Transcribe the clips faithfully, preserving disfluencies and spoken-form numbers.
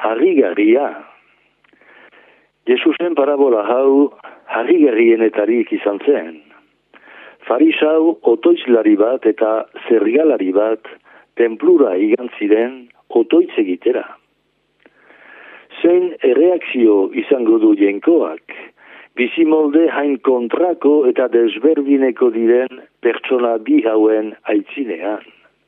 harrigarria. Jesusen parabola hau harrigarrienetarik izan zen. Farisau otoitzlari bat eta zergalari bat tenplura igan ziren otoitz egitera. Zein erreakzio izango du jenkoak, bizimolde hain kontrako eta desberdineko diren pertsona bi hauen aitzinean.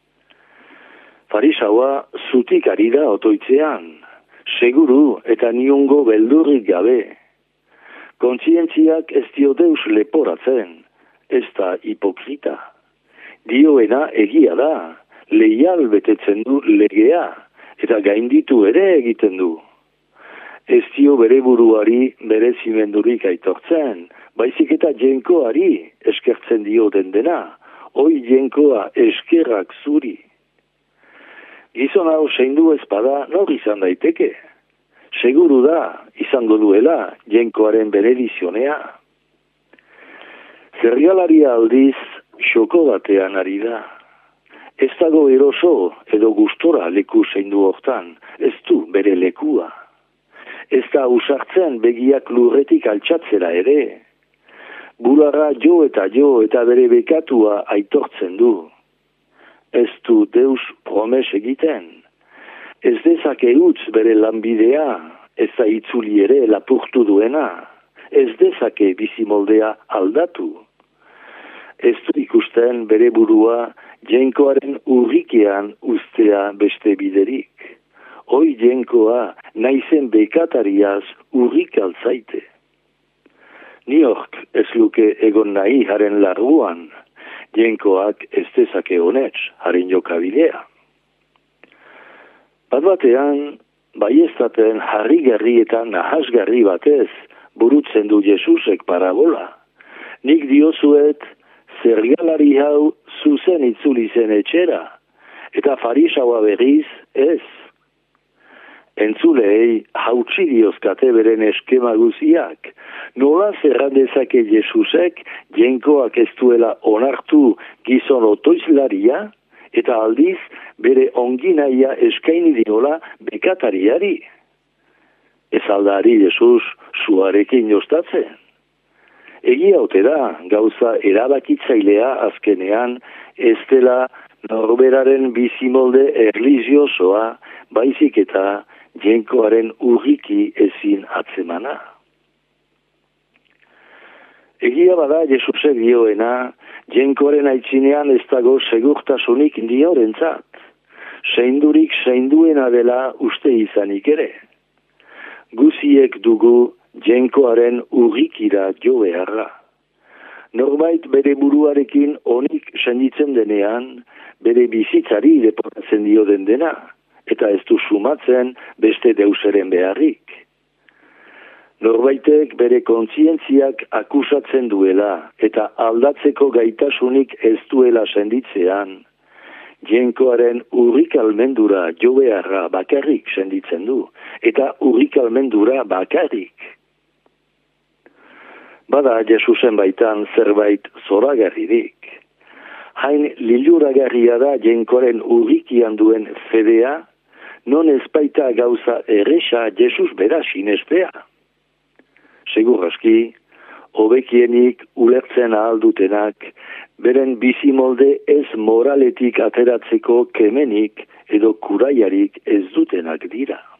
Farisaua zutik ari da otoitzean, seguru eta niongo beldurrik gabe. Kontzientziak ez dio deus leporatzen, ez da hipokrita. Dioena egia da, leial betetzen du legea, eta gainditu ere egiten du. Ez dio bere buruari bere zimendurik aitortzen, baizik eta jenkoari eskertzen dio den dena, oi jenkoa eskerrak zuri. Gizon hau zeindu ezpada nor izan daiteke. Seguru da, izango duela, jenkoaren benedizionea. Zergalaria aldiz, xoko batean ari da. Ez dago eroso edo gustora leku zeindu hortan, ez du bere lekua. Ez da usartzen begiak lurretik altxatzera ere. Bularra jo eta jo eta bere bekatua aitortzen du. Ez du deus promes egiten. Ez dezake utz bere lanbidea, ez da itzuli ere lapurtu duena. Ez dezake bizimoldea aldatu. Ez du ikusten bere burua jenkoaren urrikean ustea beste biderik. Hoi jenkoa naizen bekatariaz urrik altzaite. Niork ez luke egon nahi haren larruan, jenkoak ez dezake honetz haren jokabidea. Bat batean, baiestaten harrigarri eta nahasgarri batez burutzen du Jesusek parabola. Nik diozuet, zergalari hau zuzen itzuli zen etxera, eta farisaua berriz ez. Entzulei hautsi diozkate beren eskema guziak. Nola zerrandezake Jesusek jenkoak ez duela onartu gizon otoizlaria eta aldiz bere onginaia eskaini diola bekatariari. Ez aldari Jesus zuarekin jostatzen. Egia ote da gauza erabakitzailea azkenean ez dela norberaren bizimolde erlijiosoa baizik eta jenkoaren urriki ezin atzemana. Egia bada Jesusek dioena, jenkoaren aitzinean ez dago segurtasunik diorentzat. Seindurik seinduena dela uste izanik ere. Guziek dugu jenkoaren urrikira jo beharra. Norbait bere buruarekin onik senditzen denean, bere bizitzari leporatzen dio den dena. Eta ez du sumatzen beste deuseren beharrik. Norbaitek bere kontzientziak akusatzen duela eta aldatzeko gaitasunik ez duela senditzean, jenkoaren urrikalmendura jo beharra bakarrik senditzen du, eta urrikalmendura bakarrik. Bada Jesusen baitan zerbait zoragarririk. Hain liluragarria da jenkoaren urrikian duen fedea, non ez baita gauza erresa Jesus bera sinestea. Segur aski, hobekienik ulertzen ahaldutenak, beren bizimolde ez moraletik ateratzeko kemenik edo kuraiarik ez dutenak dira.